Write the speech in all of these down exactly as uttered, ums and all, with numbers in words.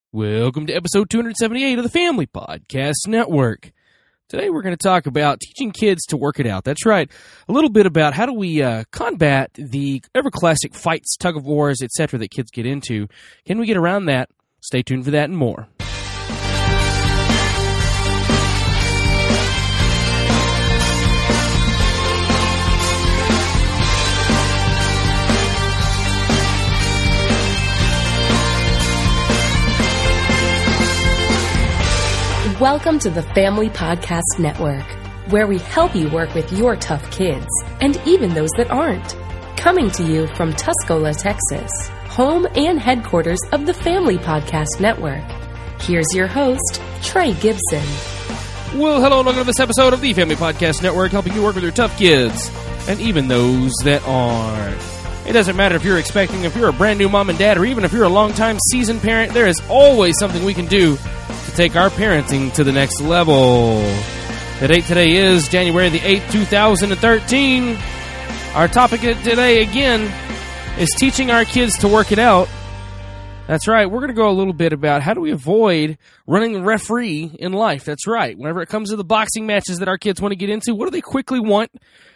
Welcome to episode two seventy-eight of the Family Podcast Network. Today we're going to talk about teaching kids to work it out. That's right. A little bit about how do we uh, combat the ever-classic fights, tug-of-wars, et cetera that kids get into. Can we get around that? Stay tuned for that and more. Welcome to the Family Podcast Network, where we help you work with your tough kids, and even those that aren't. Coming to you from Tuscola, Texas, home and headquarters of the Family Podcast Network. Here's your host, Trey Gibson. Well, hello and welcome to this episode of the Family Podcast Network, helping you work with your tough kids, and even those that aren't. It doesn't matter if you're expecting, if you're a brand new mom and dad, or even if you're a longtime seasoned parent, there is always something we can do to take our parenting to the next level. The date today is January the eighth, two thousand thirteen. Our topic today, again, is teaching our kids to work it out. That's right. We're going to go a little bit about how do we avoid running the referee in life. That's right. Whenever it comes to the boxing matches that our kids want to get into, what do they quickly want?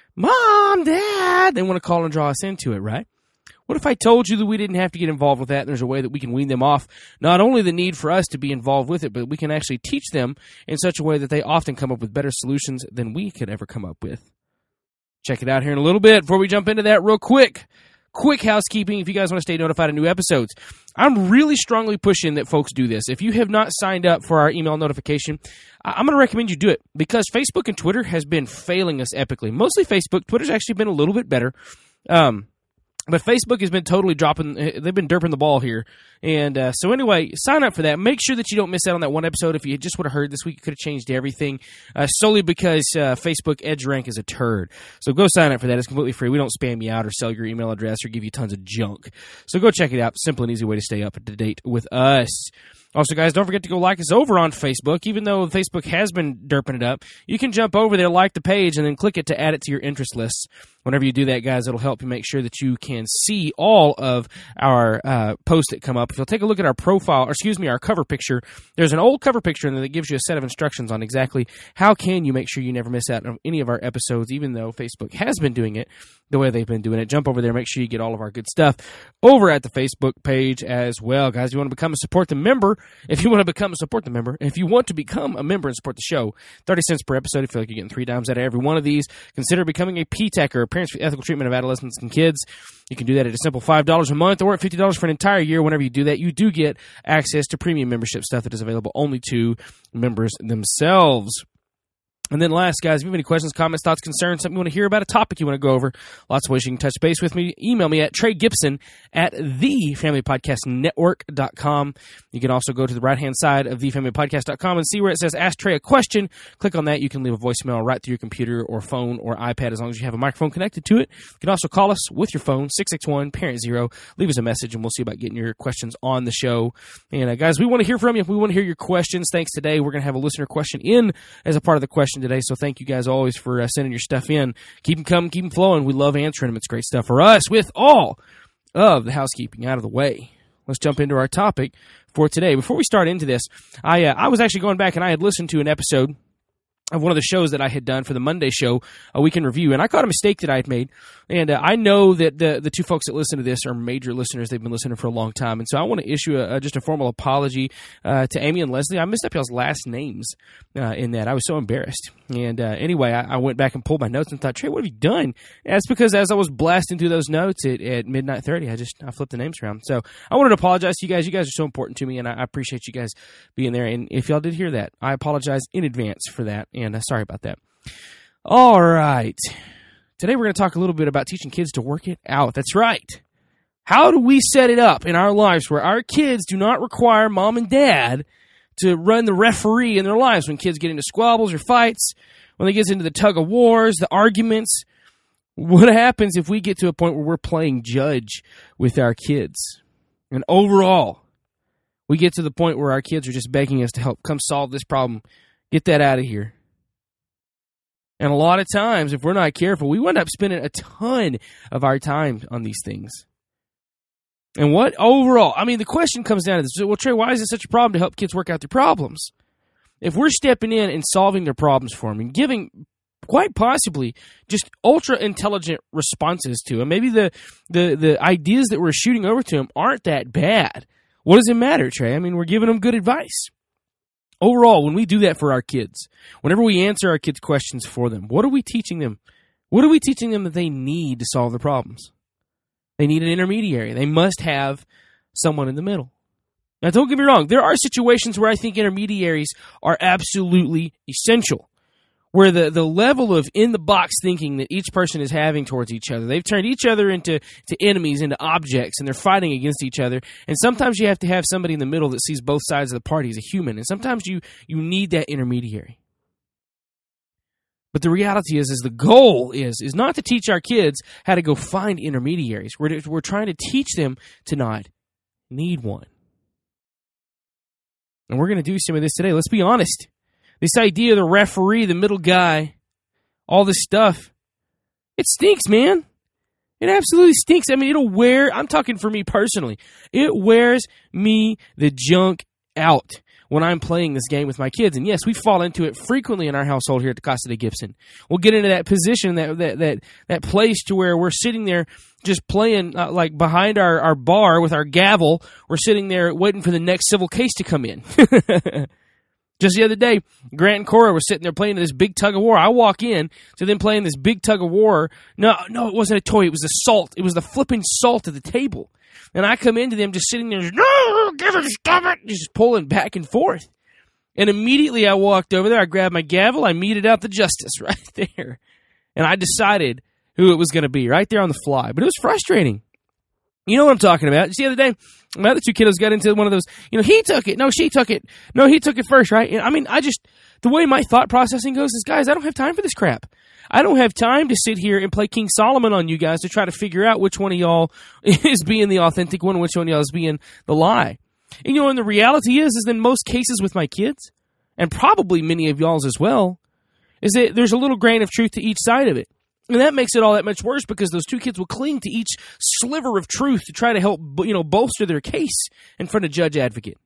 Mom, Dad, they want to call and draw us into it, right? What if I told you that we didn't have to get involved with that, and there's a way that we can wean them off not only the need for us to be involved with it, but we can actually teach them in such a way that they often come up with better solutions than we could ever come up with. Check it out here in a little bit. Before we jump into that, real quick, quick housekeeping if you guys want to stay notified of new episodes. I'm really strongly pushing that folks do this. If you have not signed up for our email notification, I'm going to recommend you do it because Facebook and Twitter has been failing us epically. Mostly Facebook. Twitter's actually been a little bit better. Um... But Facebook has been totally dropping, they've been derping the ball here. And uh, so anyway, sign up for that. Make sure that you don't miss out on that one episode. If you just would have heard this week, it could have changed everything, uh, solely because uh, Facebook EdgeRank is a turd. So go sign up for that. It's completely free. We don't spam you out or sell your email address or give you tons of junk. So go check it out. Simple and easy way to stay up to date with us. Also, guys, don't forget to go like us over on Facebook. Even though Facebook has been derping it up, you can jump over there, like the page, and then click it to add it to your interest lists. Whenever you do that, guys, it'll help you make sure that you can see all of our uh, posts that come up. If you'll take a look at our profile, or excuse me, our cover picture, there's an old cover picture in there that gives you a set of instructions on exactly how can you make sure you never miss out on any of our episodes, even though Facebook has been doing it the way they've been doing it. Jump over there, make sure you get all of our good stuff over at the Facebook page as well. Guys, if you want to become a support the member, if you want to become a support the member, if you want to become a member and support the show, thirty cents per episode. If you feel like you're getting three dimes out of every one of these, consider becoming a P TEC, or Parents for the Ethical Treatment of Adolescents and Kids. You can do that at a simple five dollars a month or at fifty dollars for an entire year. Whenever you do that, you do get access to premium membership stuff that is available only to members themselves. And then last, guys, if you have any questions, comments, thoughts, concerns, something you want to hear about, a topic you want to go over, lots of ways you can touch base with me. Email me at Trey Gibson at the family podcast network dot com. You can also go to the right-hand side of the family podcast dot com and see where it says Ask Trey a Question. Click on that. You can leave a voicemail right through your computer or phone or iPad as long as you have a microphone connected to it. You can also call us with your phone, six six one, parent zero. Leave us a message, and we'll see about getting your questions on the show. And, uh, guys, we want to hear from you. We want to hear your questions. Thanks today. We're going to have a listener question in as a part of the question today, so thank you guys always for uh, sending your stuff in. Keep them coming, keep them flowing. We love answering them. It's great stuff for us. With all of the housekeeping out of the way, let's jump into our topic for today. Before we start into this, I uh, I was actually going back and I had listened to an episode of one of the shows that I had done for the Monday show, a week in review, and I caught a mistake that I had made. And uh, I know that the the two folks that listen to this are major listeners. They've been listening for a long time. And so I want to issue a, a, just a formal apology uh, to Amy and Leslie. I messed up y'all's last names uh, in that. I was so embarrassed. And uh, anyway, I, I went back and pulled my notes and thought, Trey, what have you done? And that's because as I was blasting through those notes at, at midnight thirty, I just I flipped the names around. So I wanted to apologize to you guys. You guys are so important to me, and I, I appreciate you guys being there. And if y'all did hear that, I apologize in advance for that, and uh, sorry about that. All right. Today we're going to talk a little bit about teaching kids to work it out. That's right. How do we set it up in our lives where our kids do not require mom and dad to run the referee in their lives when kids get into squabbles or fights, when they get into the tug of wars, the arguments? What happens if we get to a point where we're playing judge with our kids? And overall, we get to the point where our kids are just begging us to help come solve this problem. Get that out of here. And a lot of times, if we're not careful, we wind up spending a ton of our time on these things. And what overall, I mean, the question comes down to this. Well, Trey, why is it such a problem to help kids work out their problems? If we're stepping in and solving their problems for them and giving quite possibly just ultra intelligent responses to them, maybe the, the, the ideas that we're shooting over to them aren't that bad. What does it matter, Trey? I mean, we're giving them good advice. Overall, when we do that for our kids, whenever we answer our kids' questions for them, what are we teaching them? What are we teaching them that they need to solve their problems? They need an intermediary. They must have someone in the middle. Now, don't get me wrong. There are situations where I think intermediaries are absolutely essential, where the, the level of in-the-box thinking that each person is having towards each other, they've turned each other into to enemies, into objects, and they're fighting against each other. And sometimes you have to have somebody in the middle that sees both sides of the party as a human. And sometimes you, you need that intermediary. But the reality is, is the goal is, is not to teach our kids how to go find intermediaries. We're, we're trying to teach them to not need one. And we're going to do some of this today. Let's be honest. This idea of the referee, the middle guy, all this stuff, it stinks, man. It absolutely stinks. I mean, it'll wear, I'm talking for me personally, it wears me the junk out when I'm playing this game with my kids. And yes, we fall into it frequently in our household here at the Casa de Gibson. We'll get into that position, that that that, that place to where we're sitting there just playing uh, like behind our, our bar with our gavel. We're sitting there waiting for the next civil case to come in. Just the other day, Grant and Cora were sitting there playing this big tug of war. I walk in to them playing this big tug of war. No, no, it wasn't a toy. It was the salt. It was the flipping salt at the table. And I come into them just sitting there, no, give it, stop it, just pulling back and forth. And immediately I walked over there. I grabbed my gavel. I meted out the justice right there. And I decided who it was going to be right there on the fly. But it was frustrating. You know what I'm talking about. Just the other day, my other two kiddos got into one of those, you know, he took it. No, she took it. No, he took it first, right? And I mean, I just, the way my thought processing goes is, guys, I don't have time for this crap. I don't have time to sit here and play King Solomon on you guys to try to figure out which one of y'all is being the authentic one, which one of y'all is being the lie. And, you know, and the reality is, is in most cases with my kids, and probably many of y'all's as well, is that there's a little grain of truth to each side of it. And that makes it all that much worse because those two kids will cling to each sliver of truth to try to help, you know, bolster their case in front of Judge Advocate.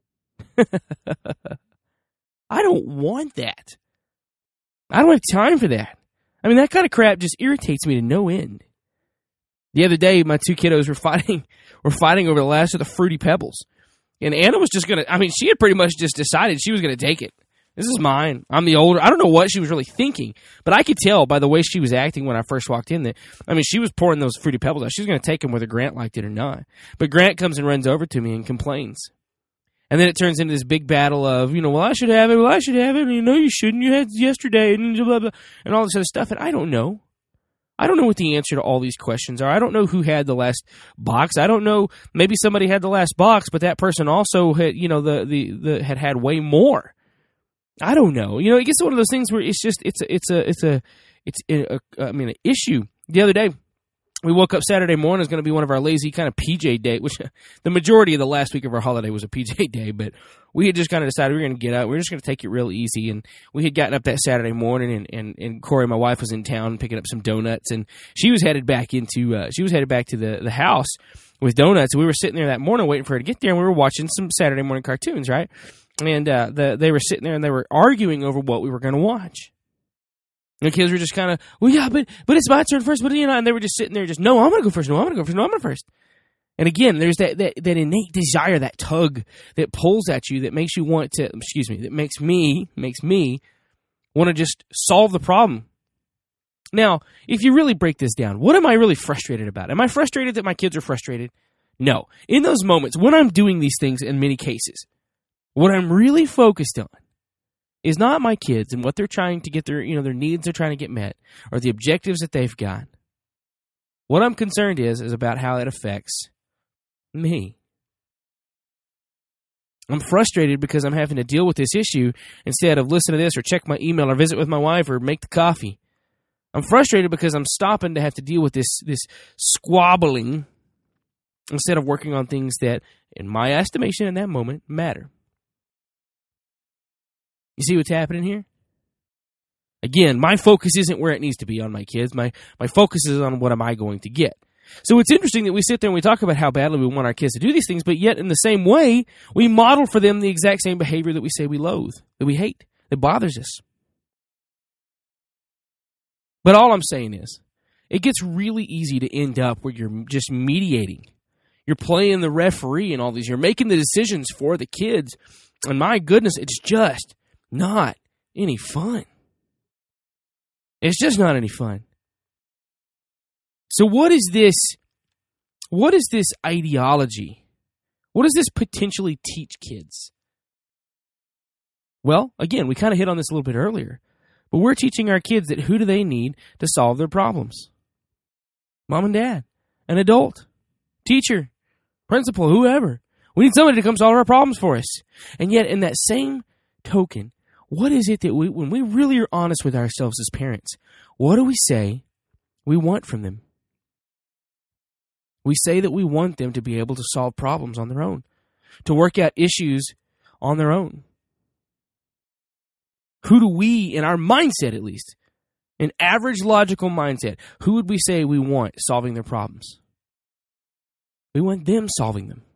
I don't want that. I don't have time for that. I mean, that kind of crap just irritates me to no end. The other day, my two kiddos were fighting, were fighting over the last of the Fruity Pebbles. And Anna was just going to, I mean, she had pretty much just decided she was going to take it. This is mine. I'm the older. I don't know what she was really thinking, but I could tell by the way she was acting when I first walked in there. I mean, she was pouring those Fruity Pebbles out. She was going to take them whether Grant liked it or not. But Grant comes and runs over to me and complains. And then it turns into this big battle of, you know, well, I should have it. Well, I should have it. And, you know, you shouldn't. You had yesterday and blah, blah, blah, and all this other stuff. And I don't know. I don't know what the answer to all these questions are. I don't know who had the last box. I don't know. Maybe somebody had the last box, but that person also had, you know, the, the, the had had way more. I don't know. You know, it gets to one of those things where it's just, it's a, it's a, it's a, it's a, a I mean, an issue. The other day, we woke up Saturday morning. It's going to be one of our lazy kind of P J day, which the majority of the last week of our holiday was a P J day, but we had just kind of decided we were going to get out. We were just going to take it real easy. And we had gotten up that Saturday morning and, and, and Corey, my wife, was in town picking up some donuts, and she was headed back into, uh, she was headed back to the, the house with donuts. And we were sitting there that morning waiting for her to get there, and we were watching some Saturday morning cartoons, right? And uh, the, they were sitting there and they were arguing over what we were going to watch. And the kids were just kind of, well, yeah, but but it's my turn first. But, you know, and they were just sitting there just, no, I'm going to go first. No, I'm going to go first. No, I'm going to go first. And again, there's that, that, that innate desire, that tug that pulls at you that makes you want to, excuse me, that makes me, makes me want to just solve the problem. Now, if you really break this down, what am I really frustrated about? Am I frustrated that my kids are frustrated? No. In those moments, when I'm doing these things in many cases, what I'm really focused on is not my kids and what they're trying to get their, you know, their needs they're trying to get met or the objectives that they've got. What I'm concerned is, is about how it affects me. I'm frustrated because I'm having to deal with this issue instead of listen to this or check my email or visit with my wife or make the coffee. I'm frustrated because I'm stopping to have to deal with this, this squabbling instead of working on things that, in my estimation in that moment, matter. You see what's happening here? Again, my focus isn't where it needs to be on my kids. My my focus is on what am I going to get. So it's interesting that we sit there and we talk about how badly we want our kids to do these things, but yet in the same way, we model for them the exact same behavior that we say we loathe, that we hate, that bothers us. But all I'm saying is, it gets really easy to end up where you're just mediating. You're playing the referee and all these. You're making the decisions for the kids. And my goodness, it's just not any fun. It's just not any fun. So what is this? What is this ideology? What does this potentially teach kids? Well, again, we kind of hit on this a little bit earlier. But we're teaching our kids that who do they need to solve their problems? Mom and dad, an adult, teacher, principal, whoever. We need somebody to come solve our problems for us. And yet, in that same token, what is it that we, when we really are honest with ourselves as parents, what do we say we want from them? We say that we want them to be able to solve problems on their own, to work out issues on their own. Who do we, in our mindset at least, an average logical mindset, who would we say we want solving their problems? We want them solving them.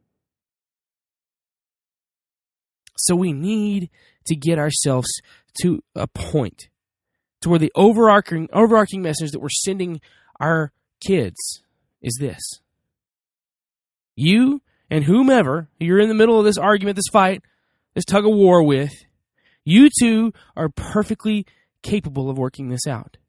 So we need to get ourselves to a point to where the overarching, overarching message that we're sending our kids is this. You and whomever you're in the middle of this argument, this fight, this tug of war with, you two are perfectly capable of working this out.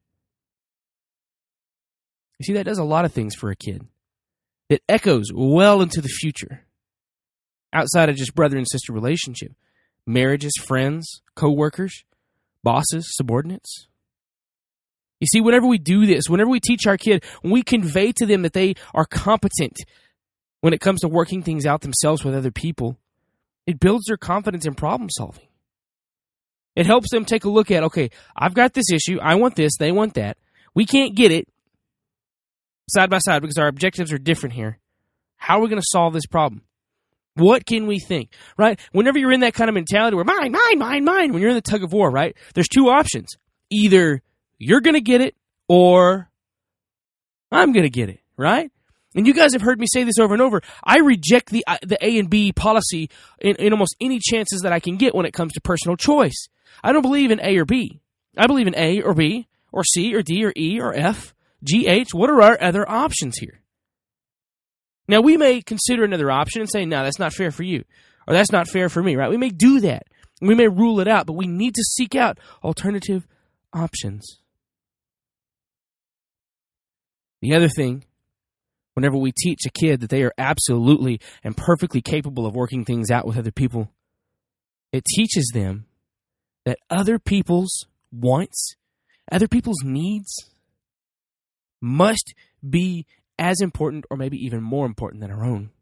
You see, that does a lot of things for a kid. It echoes well into the future, outside of just brother and sister relationship. Marriages, friends, co-workers, bosses, subordinates. You see, whenever we do this, whenever we teach our kid, when we convey to them that they are competent when it comes to working things out themselves with other people, it builds their confidence in problem solving. It helps them take a look at, okay, I've got this issue, I want this, they want that. We can't get it side by side because our objectives are different here. How are we going to solve this problem? What can we think, right? Whenever you're in that kind of mentality where mine, mine, mine, mine, when you're in the tug of war, right, there's two options. Either you're going to get it or I'm going to get it, right? And you guys have heard me say this over and over. I reject the the A and B policy in, in almost any chances that I can get when it comes to personal choice. I don't believe in A or B. I believe in A or B or C or D or E or F, G, H. What are our other options here? Now, we may consider another option and say, no, that's not fair for you, or that's not fair for me, right? We may do that. We may rule it out, but we need to seek out alternative options. The other thing, whenever we teach a kid that they are absolutely and perfectly capable of working things out with other people, it teaches them that other people's wants, other people's needs must be as important or maybe even more important than our own.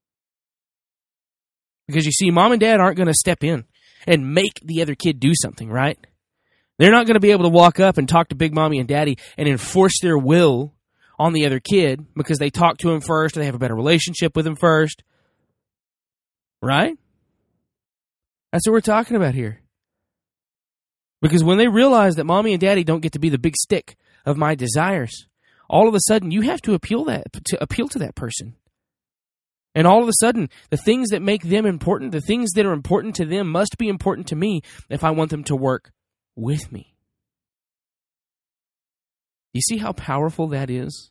Because you see, mom and dad aren't going to step in and make the other kid do something, right? They're not going to be able to walk up and talk to big mommy and daddy and enforce their will on the other kid because they talk to him first or they have a better relationship with him first. Right? That's what we're talking about here. Because when they realize that mommy and daddy don't get to be the big stick of my desires, all of a sudden you have to appeal that to appeal to that person. And all of a sudden, the things that make them important, the things that are important to them must be important to me if I want them to work with me. You see how powerful that is?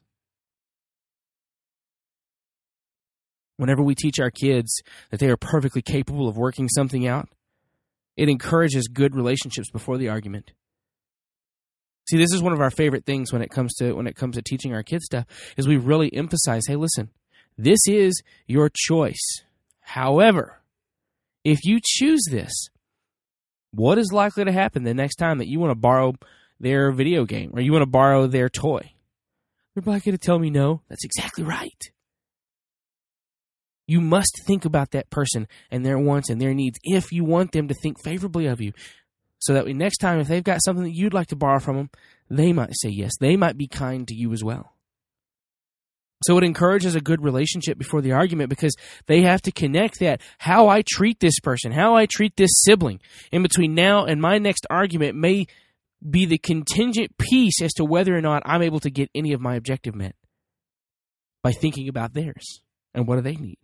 Whenever we teach our kids that they are perfectly capable of working something out, it encourages good relationships before the argument. See, this is one of our favorite things when it comes to when it comes to teaching our kids stuff, is we really emphasize, hey, listen, this is your choice. However, if you choose this, what is likely to happen the next time that you want to borrow their video game or you want to borrow their toy? They're likely to tell me no. That's exactly right. You must think about that person and their wants and their needs if you want them to think favorably of you. So that next time, if they've got something that you'd like to borrow from them, they might say yes. They might be kind to you as well. So it encourages a good relationship before the argument because they have to connect that how I treat this person, how I treat this sibling in between now and my next argument may be the contingent piece as to whether or not I'm able to get any of my objective met. by thinking about theirs and what do they need.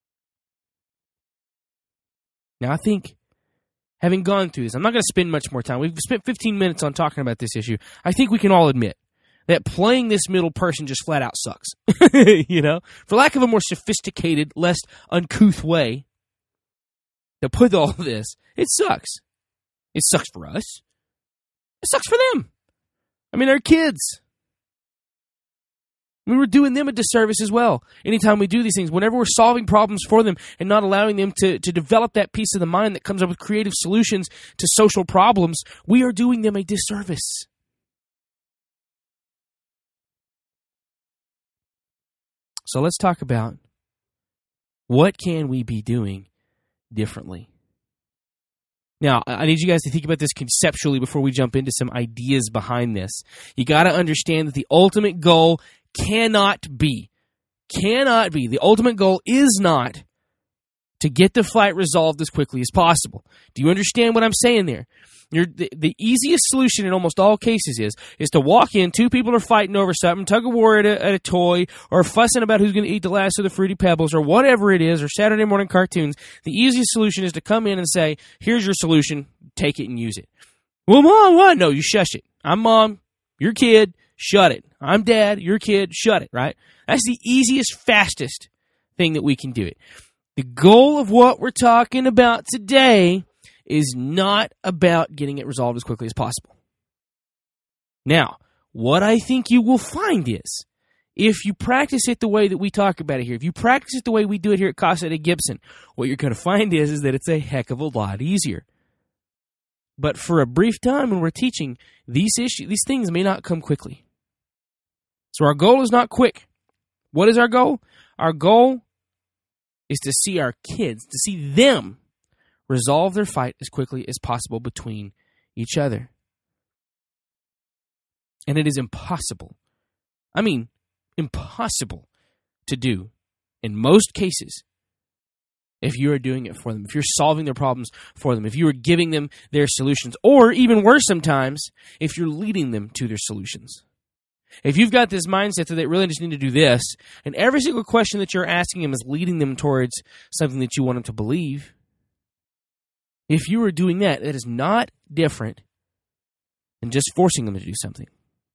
Now, I think, having gone through this, I'm not going to spend much more time. We've spent fifteen minutes on talking about this issue. I think we can all admit that playing this middle person just flat out sucks. You know? For lack of a more sophisticated, less uncouth way to put all of this, it sucks. It sucks for us. It sucks for them. I mean, they're kids. I mean, we're doing them a disservice as well. Anytime we do these things, whenever we're solving problems for them and not allowing them to, to develop that piece of the mind that comes up with creative solutions to social problems, we are doing them a disservice. So let's talk about what can we be doing differently. Now, I need you guys to think about this conceptually before we jump into some ideas behind this. You got to understand that the ultimate goal cannot be, cannot be, the ultimate goal is not to get the fight resolved as quickly as possible. Do you understand what I'm saying there? You're, the, the easiest solution in almost all cases is is to walk in, two people are fighting over something, tug of war at a, at a toy, or fussing about who's going to eat the last of the Fruity Pebbles, or whatever it is, or Saturday morning cartoons. The easiest solution is to come in and say, here's your solution, take it and use it. Well, Mom, what? No, you shush it. I'm Mom, you're kid, shut it. I'm Dad, you're kid, shut it, right? That's the easiest, fastest thing that we can do it. The goal of what we're talking about today is not about getting it resolved as quickly as possible. Now, what I think you will find is, if you practice it the way that we talk about it here, if you practice it the way we do it here at Casa de Gibson, what you're going to find is, is that it's a heck of a lot easier. But for a brief time when we're teaching, these issues, these things may not come quickly. So our goal is not quick. What is our goal? Our goal is to see our kids, to see them resolve their fight as quickly as possible between each other. And it is impossible. I mean, impossible to do in most cases if you are doing it for them, if you're solving their problems for them, if you are giving them their solutions, or even worse sometimes, if you're leading them to their solutions. If you've got this mindset that they really just need to do this, and every single question that you're asking them is leading them towards something that you want them to believe, if you are doing that, that is not different than just forcing them to do something.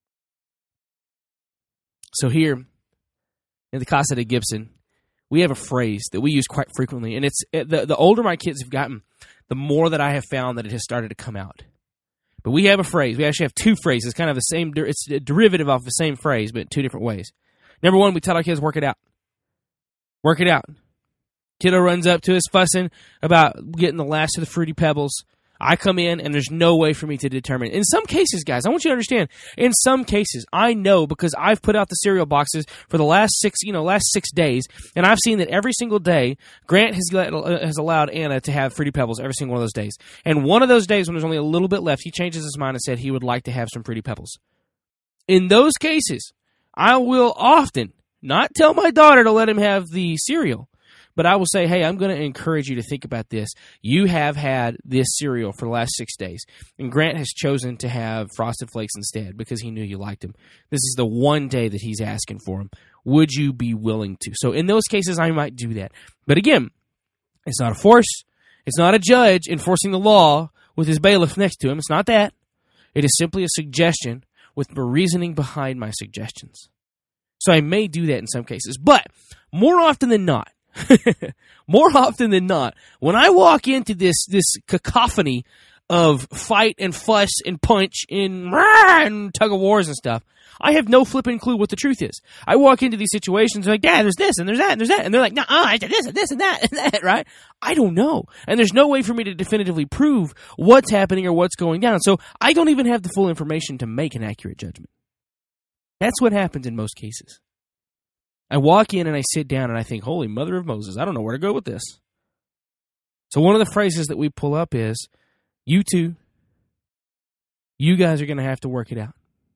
So here, in the Casa de Gibson, we have a phrase that we use quite frequently, and it's the, the older my kids have gotten, the more that I have found that it has started to come out. But we have a phrase. We actually have two phrases, kind of the same. It's a derivative of the same phrase, but two different ways. Number one, we tell our kids, work it out. Work it out. Kiddo runs up to us fussing about getting the last of the Fruity Pebbles. I come in, and there's no way for me to determine. In some cases, guys, I want you to understand, in some cases, I know because I've put out the cereal boxes for the last six, you know, last six days, and I've seen that every single day, Grant has, let, has allowed Anna to have Fruity Pebbles every single one of those days. And one of those days, when there's only a little bit left, he changes his mind and said he would like to have some Fruity Pebbles. In those cases, I will often not tell my daughter to let him have the cereal, but I will say, hey, I'm going to encourage you to think about this. You have had this cereal for the last six days, and Grant has chosen to have Frosted Flakes instead because he knew you liked them. This is the one day that he's asking for them. Would you be willing to? So in those cases, I might do that. But again, it's not a force. It's not a judge enforcing the law with his bailiff next to him. It's not that. It is simply a suggestion with the reasoning behind my suggestions. So I may do that in some cases. But more often than not, more often than not, when I walk into this this cacophony of fight and fuss and punch and, and tug of wars and stuff, I have no flipping clue what the truth is. I walk into these situations like, Dad, there's this and there's that and there's that, and they're like, nah, I did this and this and that and that, right? I don't know, and there's no way for me to definitively prove what's happening or what's going down. So I don't even have the full information to make an accurate judgment. That's what happens in most cases. I walk in and I sit down and I think, holy mother of Moses, I don't know where to go with this. So one of the phrases that we pull up is, you two, you guys are going to have to work it out.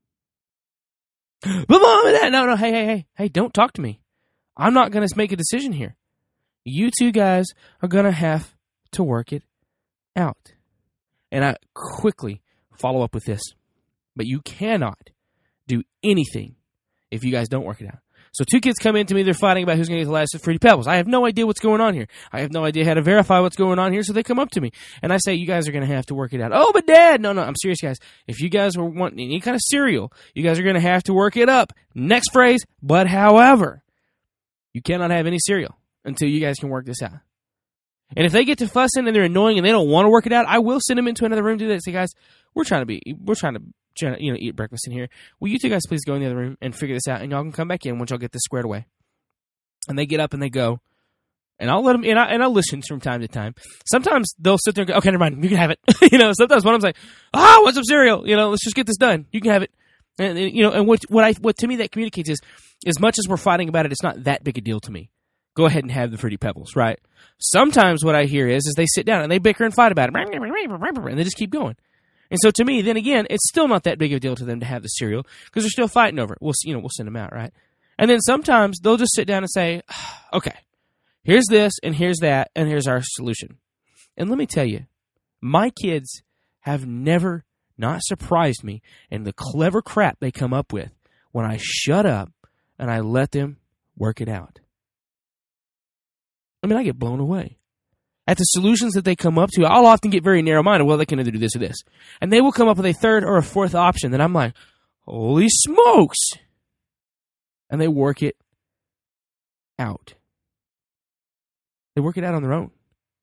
But Mom, no, no, hey, hey, hey, hey, don't talk to me. I'm not going to make a decision here. You two guys are going to have to work it out. And I quickly follow up with this. But you cannot do anything if you guys don't work it out. So two kids come in to me, they're fighting about who's going to get the last Fruity Pebbles. I have no idea what's going on here. I have no idea how to verify what's going on here, so they come up to me. And I say, you guys are going to have to work it out. Oh, but Dad! No, no, I'm serious, guys. If you guys were wanting any kind of cereal, you guys are going to have to work it up. Next phrase, but however, you cannot have any cereal until you guys can work this out. And if they get to fussing and they're annoying and they don't want to work it out, I will send them into another room to do that. Say, guys, we're trying to be, we're trying to, you know, eat breakfast in here. Will you two guys please go in the other room and figure this out, and y'all can come back in once y'all get this squared away. And they get up and they go, and I'll let them, and, I, and I'll listen from time to time. Sometimes they'll sit there and go, okay, never mind, you can have it. you know, sometimes one of them's like, ah, oh, want some cereal? You know, let's just get this done. You can have it. And, and you know, and what what I what to me that communicates is, as much as we're fighting about it, it's not that big a deal to me. Go ahead and have the Fruity Pebbles, right? Sometimes what I hear is, is they sit down and they bicker and fight about it, and they just keep going. And so to me, then again, it's still not that big of a deal to them to have the cereal because they're still fighting over it. We'll, you know, we'll send them out, right? And then sometimes they'll just sit down and say, okay, here's this and here's that and here's our solution. And let me tell you, my kids have never not surprised me in the clever crap they come up with when I shut up and I let them work it out. I mean, I get blown away at the solutions that they come up to. I'll often get very narrow-minded. Well, they can either do this or this. And they will come up with a third or a fourth option that I'm like, holy smokes. And they work it out. They work it out on their own.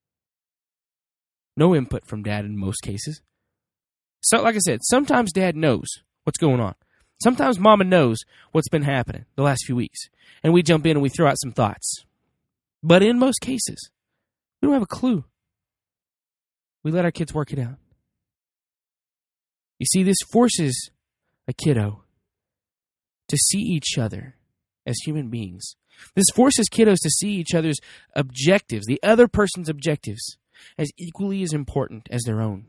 No input from Dad in most cases. So, like I said, sometimes Dad knows what's going on. Sometimes Mama knows what's been happening the last few weeks. And we jump in and we throw out some thoughts. But in most cases, we don't have a clue. We let our kids work it out. You see, this forces a kiddo to see each other as human beings. This forces kiddos to see each other's objectives, the other person's objectives, as equally as important as their own.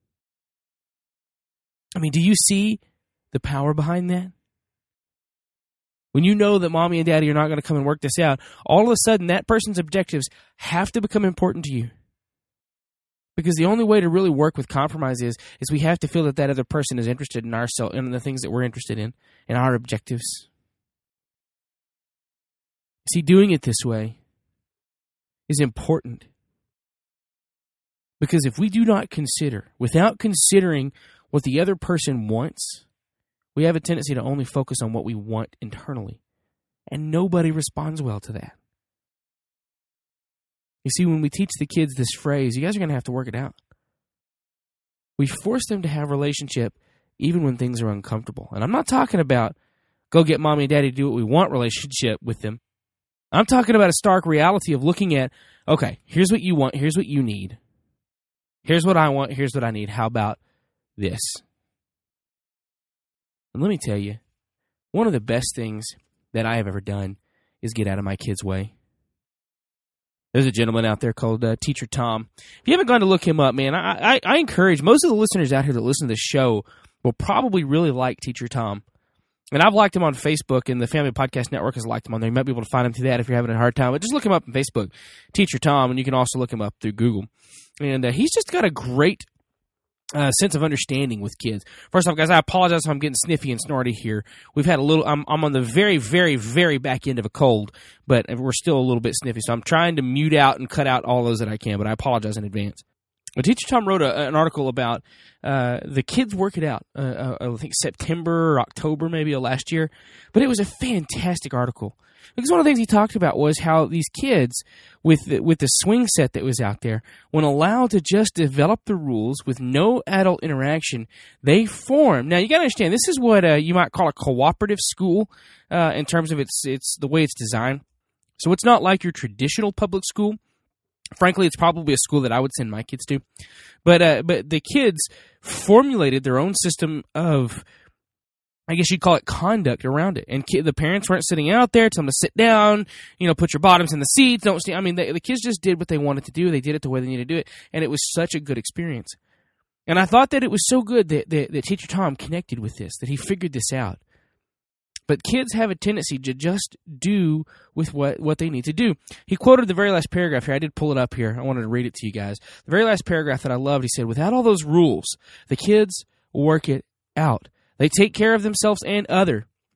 I mean, do you see the power behind that? When you know that Mommy and Daddy are not going to come and work this out, all of a sudden that person's objectives have to become important to you. Because the only way to really work with compromise is, is we have to feel that that other person is interested in ourselves, in the things that we're interested in, in our objectives. See, doing it this way is important. Because if we do not consider, without considering what the other person wants, we have a tendency to only focus on what we want internally. And nobody responds well to that. You see, when we teach the kids this phrase, you guys are going to have to work it out. We force them to have a relationship even when things are uncomfortable. And I'm not talking about go get Mommy and Daddy to do what we want relationship with them. I'm talking about a stark reality of looking at, okay, here's what you want, here's what you need. Here's what I want, here's what I need. How about this? And let me tell you, one of the best things that I have ever done is get out of my kids' way. There's a gentleman out there called uh, Teacher Tom. If you haven't gone to look him up, man, I, I, I encourage, most of the listeners out here that listen to the show will probably really like Teacher Tom. And I've liked him on Facebook, and the Family Podcast Network has liked him on there. You might be able to find him through that if you're having a hard time. But just look him up on Facebook, Teacher Tom, and you can also look him up through Google. And uh, he's just got a great Uh, sense of understanding with kids. First off, guys, I apologize if I'm getting sniffy and snorty here. We've had a little, I'm, I'm on the very, very, very back end of a cold, but we're still a little bit sniffy, so I'm trying to mute out and cut out all those that I can, but I apologize in advance. But Teacher Tom wrote a, an article about uh, the kids work it out, uh, uh, I think September or October maybe of last year, but it was a fantastic article. Because one of the things he talked about was how these kids, with the, with the swing set that was out there, when allowed to just develop the rules with no adult interaction, they form. Now, you got to understand, this is what uh, you might call a cooperative school uh, in terms of its its the way it's designed. So it's not like your traditional public school. Frankly, it's probably a school that I would send my kids to. But uh, but the kids formulated their own system of, I guess you'd call it, conduct around it. And ki- the parents weren't sitting out there, telling them to sit down, you know, put your bottoms in the seats, don't stand. I mean, they, the kids just did what they wanted to do. They did it the way they needed to do it. And it was such a good experience. And I thought that it was so good that, that, that Teacher Tom connected with this, that he figured this out. But kids have a tendency to just do with what, what they need to do. He quoted the very last paragraph here. I did pull it up here. I wanted to read it to you guys. The very last paragraph that I loved, he said, without all those rules, the kids work it out. They take care of themselves and other.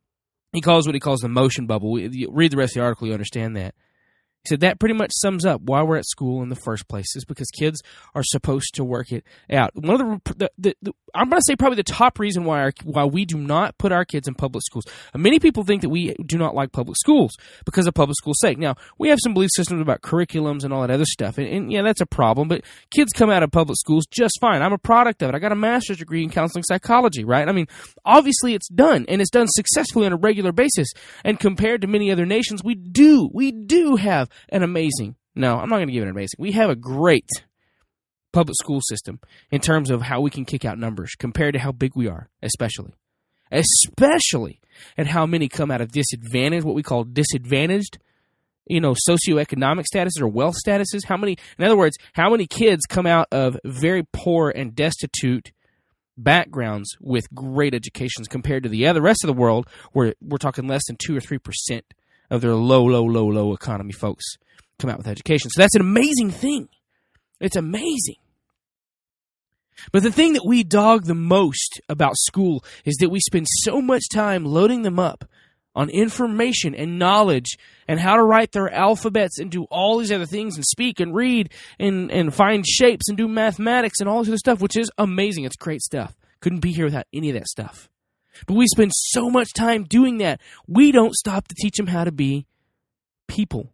He calls what he calls the motion bubble. You read the rest of the article, you understand that. He said that pretty much sums up why we're at school in the first place, is because kids are supposed to work it out. One of the, the, the, the I'm going to say probably the top reason why our, why we do not put our kids in public schools. Many people think that we do not like public schools because of public school's sake. Now, we have some belief systems about curriculums and all that other stuff, and, and yeah, that's a problem, but kids come out of public schools just fine. I'm a product of it. I got a master's degree in counseling psychology, right? I mean, obviously it's done, and it's done successfully on a regular basis, and compared to many other nations, we do, we do have an amazing, no, I'm not going to give it an amazing, we have a great public school system in terms of how we can kick out numbers compared to how big we are, especially. Especially at how many come out of disadvantaged, what we call disadvantaged, you know, socioeconomic statuses or wealth statuses. How many, in other words, how many kids come out of very poor and destitute backgrounds with great educations compared to the other rest of the world, where we're talking less than two or three percent of their low, low, low, low economy folks come out with education. So that's an amazing thing. It's amazing. But the thing that we dog the most about school is that we spend so much time loading them up on information and knowledge and how to write their alphabets and do all these other things and speak and read and, and find shapes and do mathematics and all this other stuff, which is amazing. It's great stuff. Couldn't be here without any of that stuff. But we spend so much time doing that, we don't stop to teach them how to be people.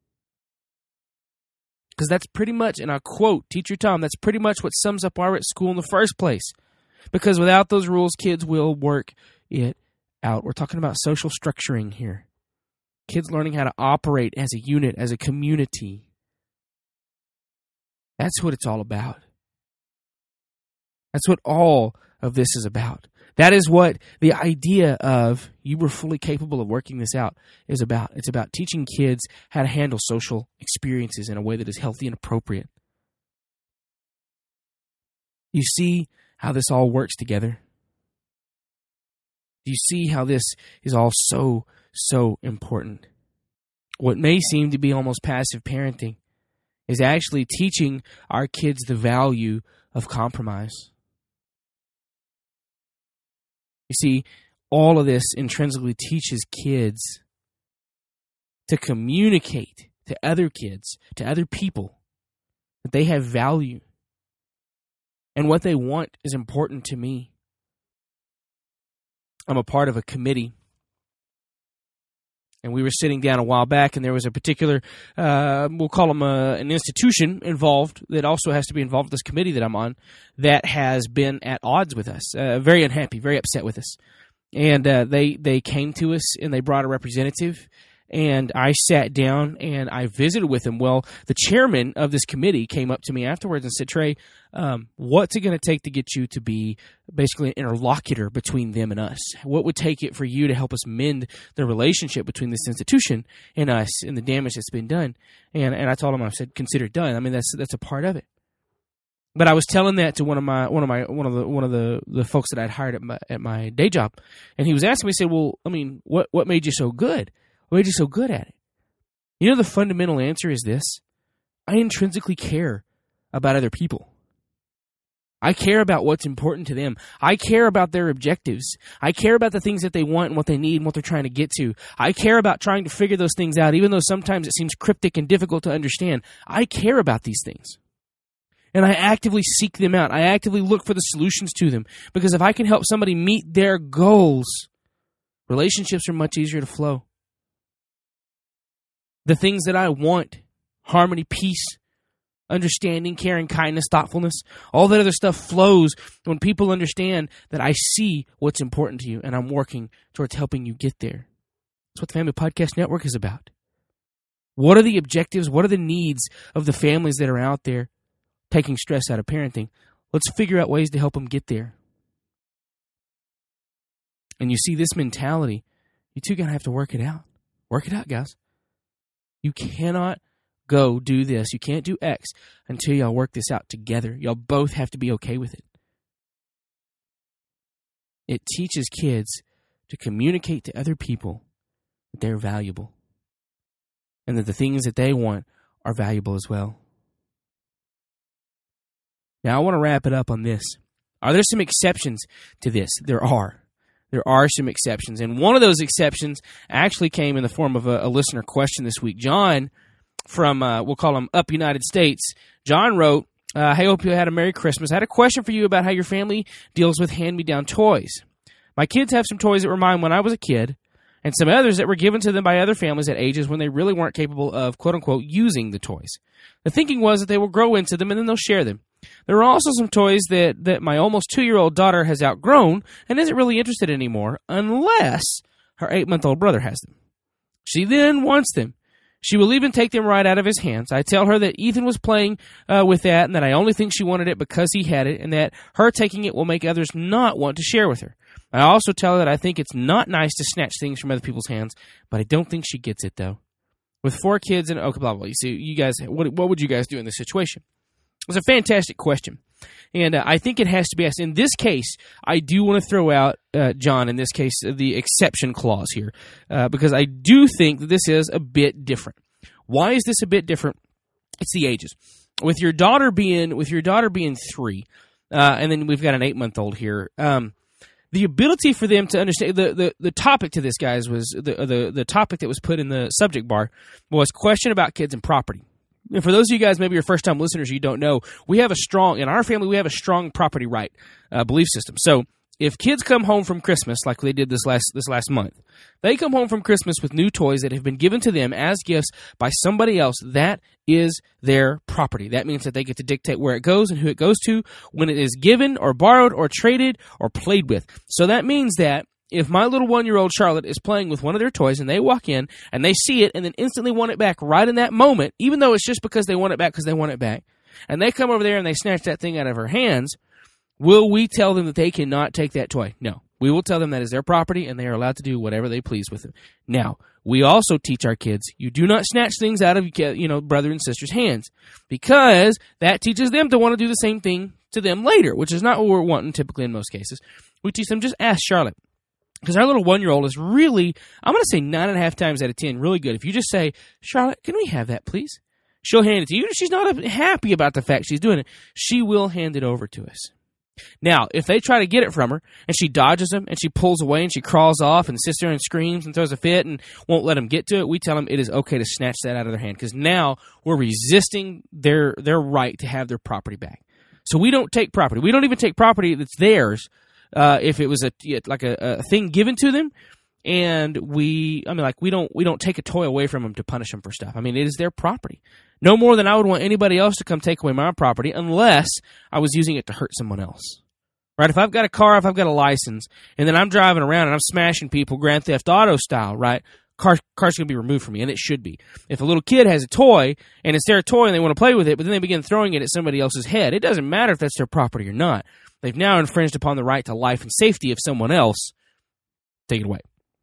Because that's pretty much, and I quote Teacher Tom, that's pretty much what sums up why we're at school in the first place. Because without those rules, kids will work it out. We're talking about social structuring here. Kids learning how to operate as a unit, as a community. That's what it's all about. That's what all of this is about. That is what the idea of you were fully capable of working this out is about. It's about teaching kids how to handle social experiences in a way that is healthy and appropriate. You see how this all works together? Do you see how this is all so, so important? What may seem to be almost passive parenting is actually teaching our kids the value of compromise. You see, all of this intrinsically teaches kids to communicate to other kids, to other people, that they have value. And what they want is important to me. I'm a part of a committee. And we were sitting down a while back, and there was a particular, uh, we'll call them a, an institution involved that also has to be involved with this committee that I'm on that has been at odds with us, uh, very unhappy, very upset with us. And uh, they, they came to us, and they brought a representative, and I sat down, and I visited with them. Well, the chairman of this committee came up to me afterwards and said, Trey, um, what's it going to take to get you to be basically an interlocutor between them and us? What would take it for you to help us mend the relationship between this institution and us and the damage that's been done? And and I told him, I said, consider it done. I mean, that's that's a part of it. But I was telling that to one of my one of my one of the one of the, the folks that I'd hired at my at my day job, and he was asking me, he said, well, I mean, what what made you so good? What made you so good at it? You know, the fundamental answer is this: I intrinsically care about other people. I care about what's important to them. I care about their objectives. I care about the things that they want and what they need and what they're trying to get to. I care about trying to figure those things out, even though sometimes it seems cryptic and difficult to understand. I care about these things. And I actively seek them out. I actively look for the solutions to them. Because if I can help somebody meet their goals, relationships are much easier to flow. The things that I want, harmony, peace, understanding, caring, kindness, thoughtfulness, all that other stuff flows when people understand that I see what's important to you and I'm working towards helping you get there. That's what the Family Podcast Network is about. What are the objectives? What are the needs of the families that are out there taking stress out of parenting? Let's figure out ways to help them get there. And you see this mentality, you two going to have to work it out. Work it out, guys. You cannot go do this. You can't do X until y'all work this out together. Y'all both have to be okay with it. It teaches kids to communicate to other people that they're valuable and that the things that they want are valuable as well. Now, I want to wrap it up on this. Are there some exceptions to this? There are. there are some exceptions. And one of those exceptions actually came in the form of a, a listener question this week. John from, uh, we'll call him Up United States, John wrote, uh, hey, hope you had a Merry Christmas. I had a question for you about how your family deals with hand-me-down toys. My kids have some toys that were mine when I was a kid, and some others that were given to them by other families at ages when they really weren't capable of, quote-unquote, using the toys. The thinking was that they will grow into them and then they'll share them. There are also some toys that, that my almost two-year-old daughter has outgrown and isn't really interested in anymore unless her eight-month-old brother has them. She then wants them. She will even take them right out of his hands. I tell her that Ethan was playing uh, with that and that I only think she wanted it because he had it and that her taking it will make others not want to share with her. I also tell her that I think it's not nice to snatch things from other people's hands, but I don't think she gets it, though. With four kids and okay, blah, blah, blah. You see, you guys, what, what would you guys do in this situation? It's a fantastic question, and uh, I think it has to be asked. In this case, I do want to throw out, uh, John, in this case, the exception clause here, uh, because I do think that this is a bit different. Why is this a bit different? It's the ages. With your daughter being, with your daughter being three, uh, and then we've got an eight-month-old here, um, the ability for them to understand the, the, the topic to this, guys, was the, the the topic that was put in the subject bar was question about kids and property. And for those of you guys, maybe your first-time listeners, you don't know, we have a strong, in our family, we have a strong property right uh, belief system. So if kids come home from Christmas, like they did this last this last month, they come home from Christmas with new toys that have been given to them as gifts by somebody else, that is their property. That means that they get to dictate where it goes and who it goes to, when it is given or borrowed or traded or played with. So that means that if my little one-year-old Charlotte is playing with one of their toys and they walk in and they see it and then instantly want it back right in that moment, even though it's just because they want it back because they want it back, and they come over there and they snatch that thing out of her hands, will we tell them that they cannot take that toy? No. We will tell them that is their property and they are allowed to do whatever they please with it. Now, we also teach our kids, you do not snatch things out of, you know, brother and sister's hands, because that teaches them to want to do the same thing to them later, which is not what we're wanting typically in most cases. We teach them, just ask Charlotte. Because our little one-year-old is really, I'm going to say nine and a half times out of ten, really good. If you just say, Charlotte, can we have that, please? She'll hand it to you. Even if she's not happy about the fact she's doing it, she will hand it over to us. Now, if they try to get it from her, and she dodges them, and she pulls away, and she crawls off, and sits there and screams and throws a fit and won't let them get to it, we tell them it is okay to snatch that out of their hand, because now we're resisting their their right to have their property back. So we don't take property. We don't even take property that's theirs uh, if it was a like a, a thing given to them. And we, I mean, like we don't we don't take a toy away from them to punish them for stuff. I mean, it is their property. No more than I would want anybody else to come take away my property unless I was using it to hurt someone else. Right? If I've got a car, if I've got a license, and then I'm driving around and I'm smashing people Grand Theft Auto style, right? Car, car's going to be removed from me, and it should be. If a little kid has a toy, and it's their toy and they want to play with it, but then they begin throwing it at somebody else's head, it doesn't matter if that's their property or not. They've now infringed upon the right to life and safety of someone else. Take it away.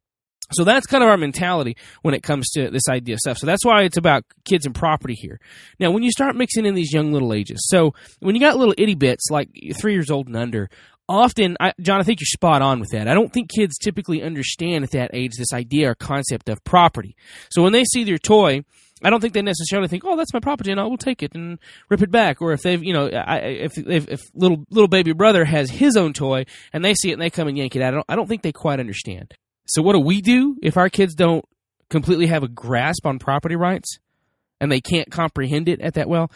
So that's kind of our mentality when it comes to this idea of stuff. So that's why it's about kids and property here. Now, when you start mixing in these young little ages, so when you got little itty bits, like three years old and under, often, I, John, I think you're spot on with that. I don't think kids typically understand at that age this idea or concept of property. So when they see their toy, I don't think they necessarily think, "Oh, that's my property, and I will take it and rip it back." Or if they've, you know, I, if, if if little little baby brother has his own toy and they see it and they come and yank it out, I don't, I don't think they quite understand. So what do we do if our kids don't completely have a grasp on property rights and they can't comprehend it at that well?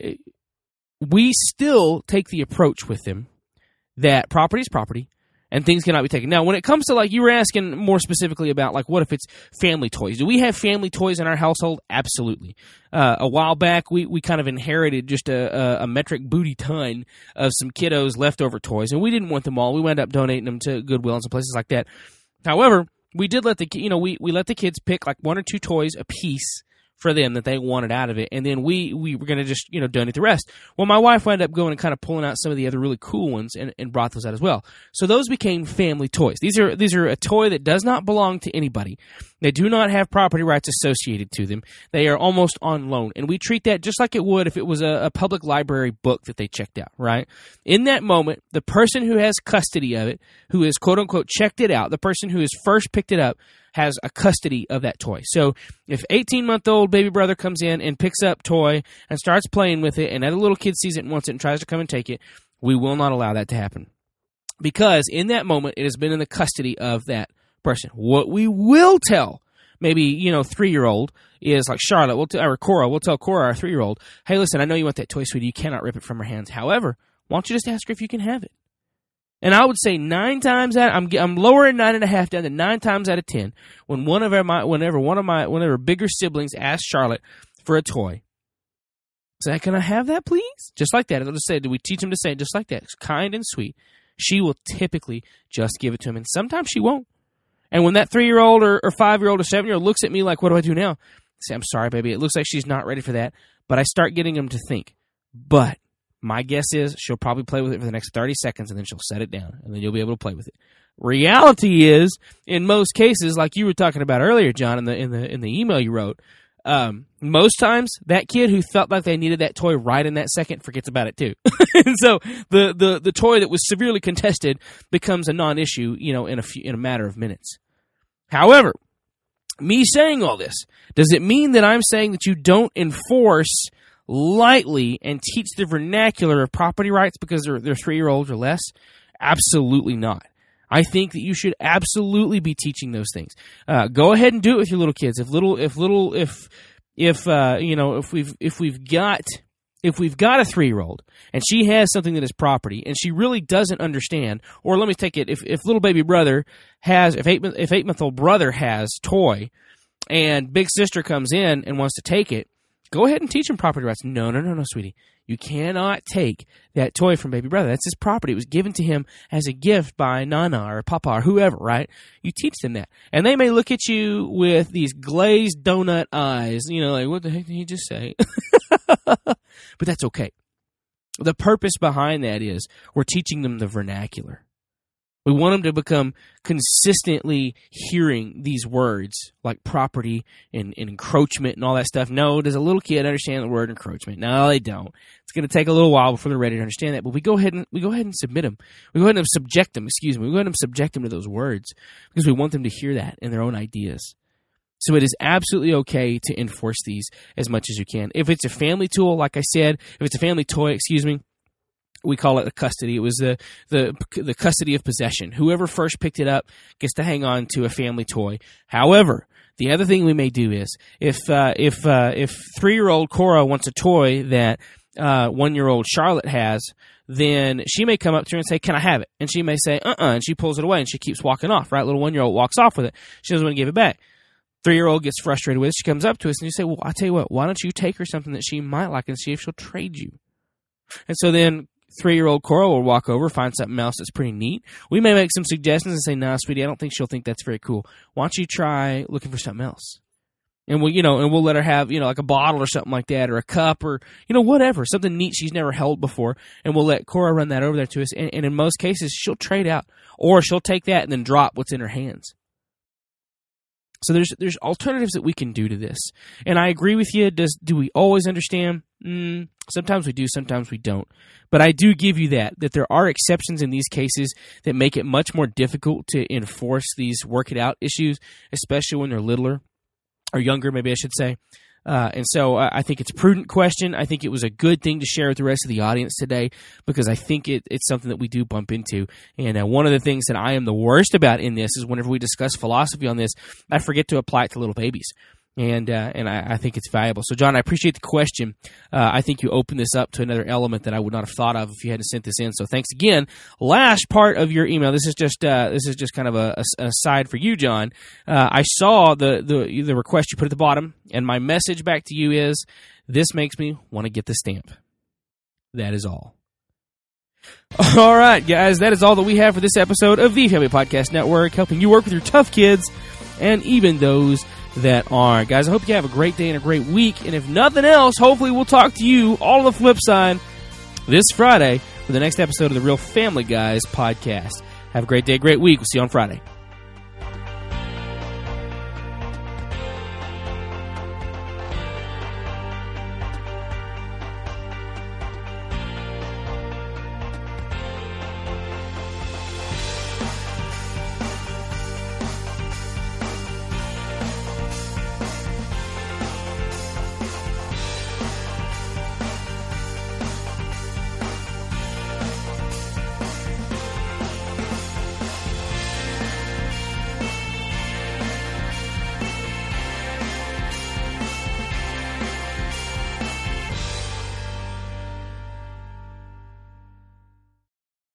We still take the approach with them that property is property and things cannot be taken. Now, when it comes to, like, you were asking more specifically about, like, what if it's family toys? Do we have family toys in our household? Absolutely. Uh, a while back, we, we kind of inherited just a, a, a metric booty ton of some kiddos' leftover toys, and we didn't want them all. We wound up donating them to Goodwill and some places like that. However, we did let the you know we, we let the kids pick like one or two toys a piece for them that they wanted out of it, and then we, we were going to just you know donate the rest. Well, my wife wound up going and kind of pulling out some of the other really cool ones and, and brought those out as well. So those became family toys. These are these are a toy that does not belong to anybody. They do not have property rights associated to them. They are almost on loan, and we treat that just like it would if it was a, a public library book that they checked out, right? In that moment, the person who has custody of it, who has quote-unquote checked it out, the person who has first picked it up, has a custody of that toy. So if eighteen-month-old baby brother comes in and picks up toy and starts playing with it, and another little kid sees it and wants it and tries to come and take it, we will not allow that to happen. because in that moment, it has been in the custody of that person. What we will tell, maybe, you know, three-year-old is like Charlotte, we'll t- or Cora, we'll tell Cora, our three-year-old, hey, listen, I know you want that toy, sweetie. You cannot rip it from her hands. However, why don't you just ask her if you can have it? And I would say nine times out, I'm I'm lowering nine and a half down to nine times out of ten. When one of our, my, whenever one of my, whenever bigger siblings ask Charlotte for a toy, say, can I have that, please? Just like that. It'll just say, do we teach them to say it just like that? It's kind and sweet. She will typically just give it to him, and sometimes she won't. And when that three-year-old or, or five-year-old or seven-year-old looks at me like, what do I do now? I say, I'm sorry, baby. It looks like she's not ready for that. But I start getting them to think. But my guess is she'll probably play with it for the next thirty seconds, and then she'll set it down, and then you'll be able to play with it. Reality is, in most cases, like you were talking about earlier, John, in the in the in the email you wrote, um, most times that kid who felt like they needed that toy right in that second forgets about it too. And so the, the the toy that was severely contested becomes a non-issue, you know, in a few, in a matter of minutes. However, me saying all this, does it mean that I'm saying that you don't enforce lightly and teach the vernacular of property rights because they're, they're three-year-olds or less? Absolutely not. I think that you should absolutely be teaching those things. Uh, go ahead and do it with your little kids. If little, if little, if if uh, you know, if we've if we've got if we've got a three-year-old and she has something that is property and she really doesn't understand, or let me take it, if if little baby brother has, if eight if eight month old brother has toy, and big sister comes in and wants to take it, go ahead and teach him property rights. No, no, no, no, sweetie. You cannot take that toy from baby brother. That's his property. It was given to him as a gift by Nana or Papa or whoever, right? You teach them that. And they may look at you with these glazed donut eyes, you know, like, what the heck did he just say? But that's okay. The purpose behind that is we're teaching them the vernacular. We want them to become consistently hearing these words like property and, and encroachment and all that stuff. No, does a little kid understand the word encroachment? No, they don't. It's going to take a little while before they're ready to understand that. But we go ahead and we go ahead and submit them. We go ahead and subject them. Excuse me. We go ahead and subject them to those words because we want them to hear that in their own ideas. So it is absolutely okay to enforce these as much as you can. If it's a family tool, like I said, if it's a family toy, excuse me. We call it a custody. It was the, the the custody of possession. Whoever first picked it up gets to hang on to a family toy. However, the other thing we may do is if uh, if uh, if three-year-old Cora wants a toy that uh, one-year-old Charlotte has, then she may come up to her and say, "Can I have it?" And she may say, "Uh-uh," and she pulls it away and she keeps walking off. Right, little one-year-old walks off with it. She doesn't want to give it back. Three-year-old gets frustrated with it. She comes up to us and you say, "Well, I tell you what. Why don't you take her something that she might like and see if she'll trade you?" And so then three-year-old Cora will walk over, find something else that's pretty neat. We may make some suggestions and say, "Nah, sweetie, I don't think she'll think that's very cool. Why don't you try looking for something else?" And we'll, you know, and we'll let her have, you know, like a bottle or something like that, or a cup, or you know, whatever, something neat she's never held before. And we'll let Cora run that over there to us. And, and in most cases, she'll trade out, or she'll take that and then drop what's in her hands. So there's there's alternatives that we can do to this. And I agree with you. Does do we always understand? Mm, sometimes we do, sometimes we don't. But I do give you that, that there are exceptions in these cases that make it much more difficult to enforce these work it out issues, especially when they're littler, or younger, maybe I should say. Uh, and so uh, I think it's a prudent question. I think it was a good thing to share with the rest of the audience today because I think it, it's something that we do bump into. And uh, one of the things that I am the worst about in this is whenever we discuss philosophy on this, I forget to apply it to little babies. And uh, and I, I think it's valuable. So, John, I appreciate the question. Uh, I think you opened this up to another element that I would not have thought of if you hadn't sent this in. So, thanks again. Last part of your email. This is just uh, this is just kind of a, a, an aside for you, John. Uh, I saw the, the the request you put at the bottom, and my message back to you is: this makes me want to get the stamp. That is all. All right, guys. That is all that we have for this episode of the Family Podcast Network, helping you work with your tough kids and even those that aren't. Guys, I hope you have a great day and a great week. And if nothing else, hopefully we'll talk to you all on the flip side this Friday for the next episode of the Real Family Guys podcast. Have a great day, great week. We'll see you on Friday.